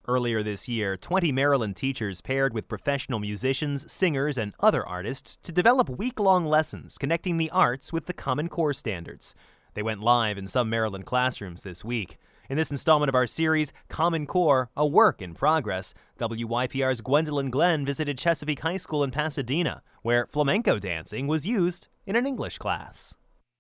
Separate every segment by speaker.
Speaker 1: Earlier this year, 20 Maryland teachers paired with professional musicians, singers, and other artists to develop week-long lessons connecting the arts with the Common Core standards. They went live in some Maryland classrooms this week. In this installment of our series, Common Core, a work in progress, WYPR's Gwendolyn Glenn visited Chesapeake High School in Pasadena, where flamenco dancing was used in an English class.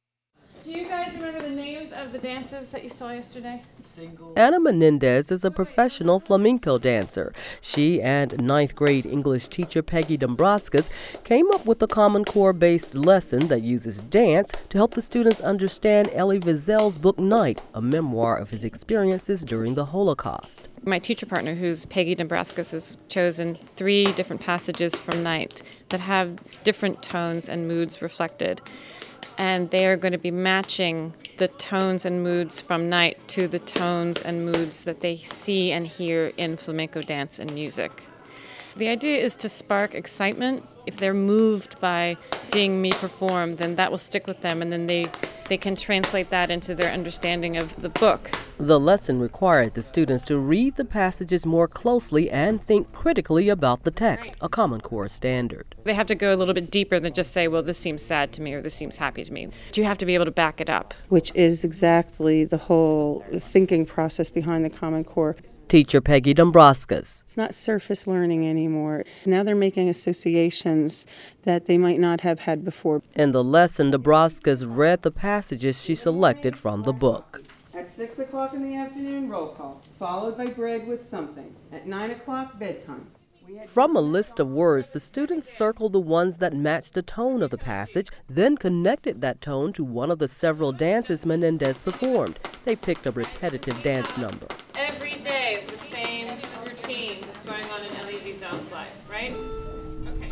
Speaker 2: Do you guys remember the names of the dances that you saw yesterday?
Speaker 3: Anna Menendez is a professional flamenco dancer. She and ninth grade English teacher Peggy Dombrowskis came up with a Common Core-based lesson that uses dance to help the students understand Elie Wiesel's book Night, a memoir of his experiences during the Holocaust.
Speaker 2: My teacher partner, who's Peggy Dombrowskis, has chosen 3 different passages from Night that have different tones and moods reflected. And they are going to be matching the tones and moods from Night to the tones and moods that they see and hear in flamenco dance and music. The idea is to spark excitement. If they're moved by seeing me perform, then that will stick with them, and then they can translate that into their understanding of the book.
Speaker 3: The lesson required the students to read the passages more closely and think critically about the text, a Common Core standard.
Speaker 2: They have to go a little bit deeper than just say, well, this seems sad to me or this seems happy to me. You have to be able to back it up.
Speaker 4: Which is exactly the whole thinking process behind the Common Core.
Speaker 3: Teacher Peggy Dombrowskis.
Speaker 4: It's not surface learning anymore. Now they're making associations that they might not have had before.
Speaker 3: In the lesson, Dombrowskis read the passages she selected from the book.
Speaker 4: At 6 o'clock in the afternoon, roll call, followed by bread with something. At 9 o'clock, bedtime.
Speaker 3: From a list of words, the students circled the ones that matched the tone of the passage, then connected that tone to one of the several dances Menendez performed. They picked a repetitive dance number.
Speaker 2: Every day, the same routine is going on in Elie Wiesel's life, right? Okay.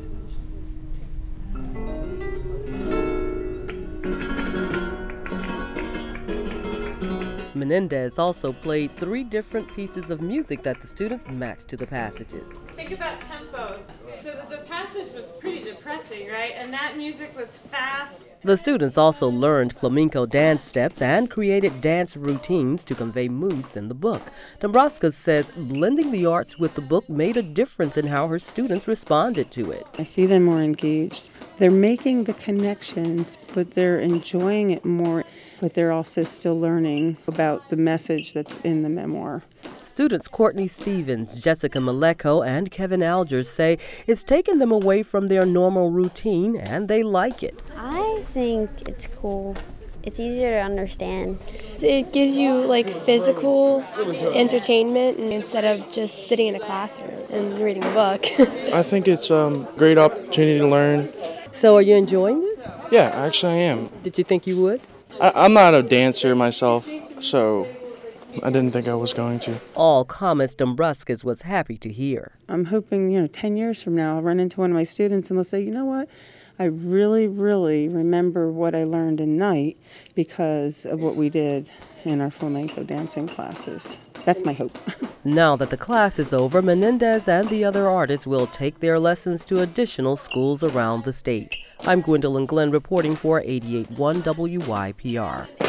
Speaker 3: Menendez also played 3 different pieces of music that the students matched to the passages.
Speaker 2: Think about tempo. So the passage was pretty depressing, right? And that music was fast.
Speaker 3: The students also learned flamenco dance steps and created dance routines to convey moods in the book. Dombrowskis says blending the arts with the book made a difference in how her students responded to it.
Speaker 4: I see them more engaged. They're making the connections, but they're enjoying it more. But they're also still learning about the message that's in the memoir.
Speaker 3: Students Courtney Stevens, Jessica Maleko, and Kevin Algers say it's taken them away from their normal routine, and they like it.
Speaker 5: I think it's cool. It's easier to understand.
Speaker 6: It gives you like physical entertainment instead of just sitting in a classroom and reading a book.
Speaker 7: I think it's a great opportunity to learn.
Speaker 3: So are you enjoying this?
Speaker 7: Yeah, actually I am.
Speaker 3: Did you think you would?
Speaker 7: I'm not a dancer myself, so I didn't think I was going to.
Speaker 3: All comments Dombrowskis was happy to hear.
Speaker 4: I'm hoping, 10 years from now, I'll run into one of my students and they'll say, you know what? I really, really remember what I learned in Night because of what we did in our flamenco dancing classes. That's my hope.
Speaker 3: Now that the class is over, Menendez and the other artists will take their lessons to additional schools around the state. I'm Gwendolyn Glenn reporting for 88.1 WYPR.